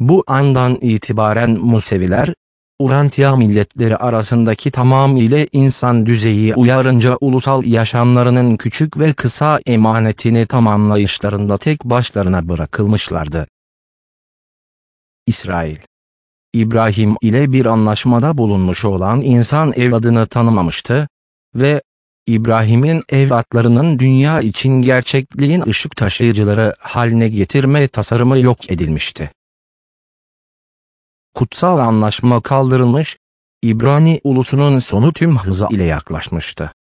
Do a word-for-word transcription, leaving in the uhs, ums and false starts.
Bu andan itibaren Museviler, Urantia milletleri arasındaki tamamıyla insan düzeyi uyarınca ulusal yaşamlarının küçük ve kısa emanetini tamamlayışlarında tek başlarına bırakılmışlardı. İsrail, İbrahim ile bir anlaşmada bulunmuş olan insan evladını tanımamıştı ve İbrahim'in evlatlarının dünya için gerçekliğin ışık taşıyıcıları haline getirme tasarımı yok edilmişti. Kutsal anlaşma kaldırılmış, İbrani ulusunun sonu tüm hıza ile yaklaşmıştı.